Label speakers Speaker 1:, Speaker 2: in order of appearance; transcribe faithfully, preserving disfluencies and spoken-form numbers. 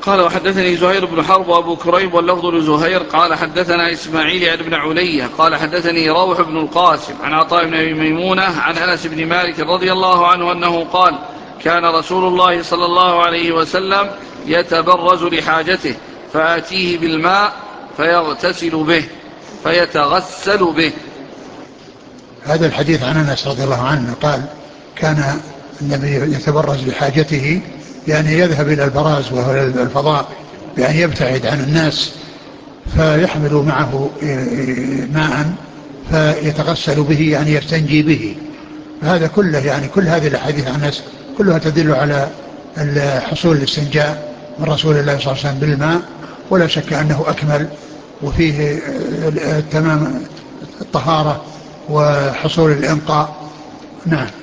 Speaker 1: قال وحدثني زهير بن حرب وأبو كريب واللفظ لزهير قال حدثنا إسماعيل بن علية قال حدثني روح بن القاسم عن عطاء بن أبي ميمونة عن أنس بن مالك رضي الله عنه أنه قال كان رسول الله صلى الله عليه وسلم يتبرز لحاجته فآتيه بالماء فيغتسل به فيتغسل به.
Speaker 2: هذا الحديث عن أنس رضي الله عنه قال كان النبي يتبرز لحاجته، يعني يذهب إلى البراز وهو الفضاء، يعني يبتعد عن الناس، فيحمل معه ماء فيتغسل به، يعني يستنجي به. هذا كله يعني كل هذه الأحاديث عن أنس كلها تدل على حصول الاستنجاء من رسول الله صلى الله عليه وسلم بالماء، ولا شك أنه أكمل وفيه تمام الطهارة وحصول الإنقاء. نعم.